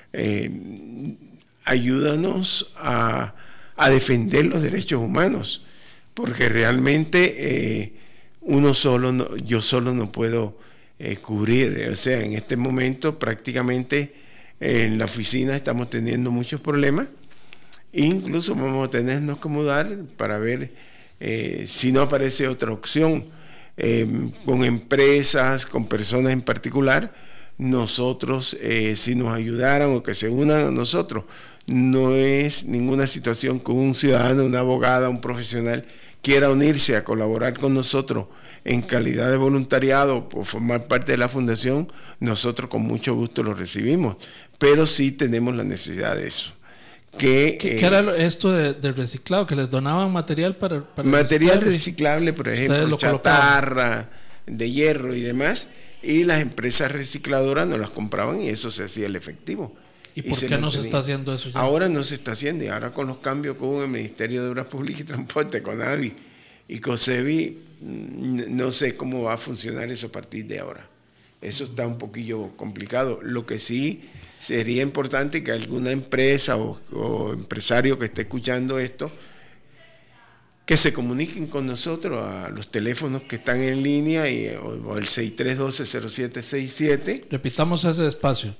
ayúdanos a defender los derechos humanos, porque realmente yo solo no puedo cubrir. O sea, en este momento prácticamente en la oficina estamos teniendo muchos problemas, incluso vamos a tenernos que mudar para ver si no aparece otra opción con empresas, con personas en particular. Nosotros, si nos ayudaran o que se unan a nosotros, no es ninguna situación que un ciudadano, una abogada, un profesional quiera unirse a colaborar con nosotros en calidad de voluntariado o formar parte de la fundación. Nosotros con mucho gusto lo recibimos, pero sí tenemos la necesidad de eso. ¿Qué era esto de reciclado? ¿Que les donaban material para material reciclable, por ejemplo, chatarra, de hierro y demás, y las empresas recicladoras nos las compraban y eso se hacía el efectivo? ¿Y por qué no se está haciendo eso ya? Ahora no se está haciendo, y ahora con los cambios que hubo en el Ministerio de Obras Públicas y Transporte, con AVI y COSEBI, no sé cómo va a funcionar eso a partir de ahora. Eso está un poquillo complicado. Lo que sí sería importante que alguna empresa o empresario que esté escuchando esto, que se comuniquen con nosotros a los teléfonos que están en línea o el 6312-0767. Repitamos ese espacio.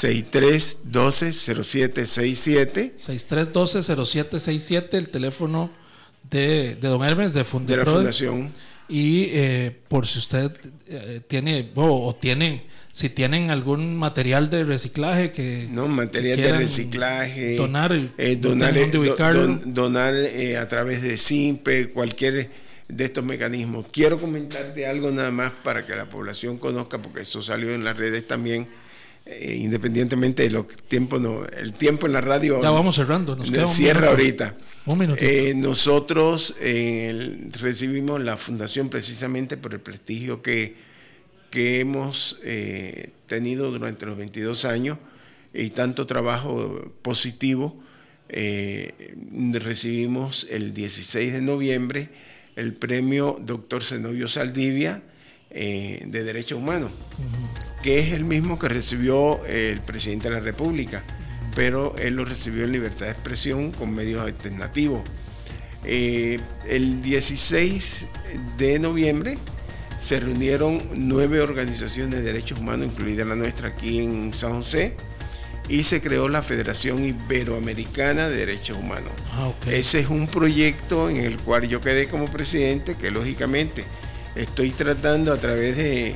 6312-0767. 6312-0767, el teléfono de don Hermes de Fundación. De la Fundación. Y por si usted tiene si tienen algún material de reciclaje material de reciclaje, donar a través de SIMPE, cualquier de estos mecanismos. Quiero comentarte algo nada más para que la población conozca, porque eso salió en las redes también, independientemente de los tiempos, el tiempo en la radio ya vamos cerrando, nos queda cierra ahorita. Un minuto. Nosotros recibimos la fundación precisamente por el prestigio que hemos tenido durante los 22 años y tanto trabajo positivo. Recibimos el 16 de noviembre el premio Dr. Zenobio Saldivia de Derechos Humanos, que es el mismo que recibió el presidente de la República, pero él lo recibió en libertad de expresión con medios alternativos. El 16 de noviembre se reunieron 9 organizaciones de derechos humanos, incluida la nuestra aquí en San José, y se creó la Federación Iberoamericana de Derechos Humanos. Okay. Ese es un proyecto en el cual yo quedé como presidente, que lógicamente estoy tratando a través de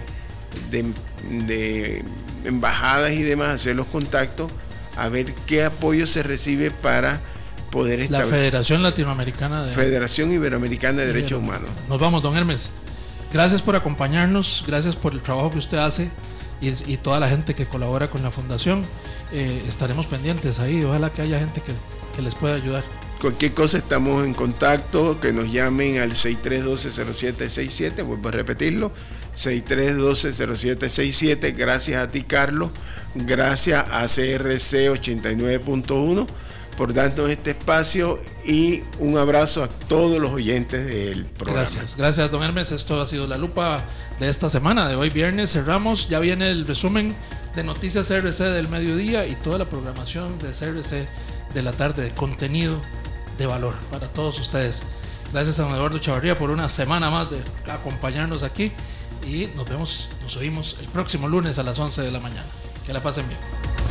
embajadas y demás hacer los contactos, a ver qué apoyo se recibe para poder establecer. La Federación Latinoamericana de Federación Iberoamericana de Derechos Humanos. Nos vamos, don Hermes. Gracias por acompañarnos, gracias por el trabajo que usted hace y toda la gente que colabora con la fundación. Estaremos pendientes ahí, ojalá que haya gente que les pueda ayudar. Cualquier cosa estamos en contacto, que nos llamen al 6312-0767, vuelvo a repetirlo, 6312-0767. Gracias a ti, Carlos, gracias a CRC 89.1 por darnos este espacio, y un abrazo a todos los oyentes del programa. Gracias don Hermes. Esto ha sido La Lupa de esta semana, de hoy viernes. Cerramos, ya viene el resumen de Noticias CRC del mediodía y toda la programación de CRC de la tarde, de contenido de valor para todos ustedes. Gracias a don Eduardo Chavarría por una semana más de acompañarnos aquí, y nos oímos el próximo lunes a las 11 de la mañana. Que la pasen bien.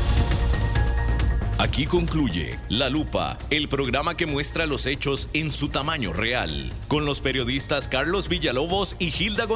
Aquí concluye La Lupa, el programa que muestra los hechos en su tamaño real, con los periodistas Carlos Villalobos y Gilda González.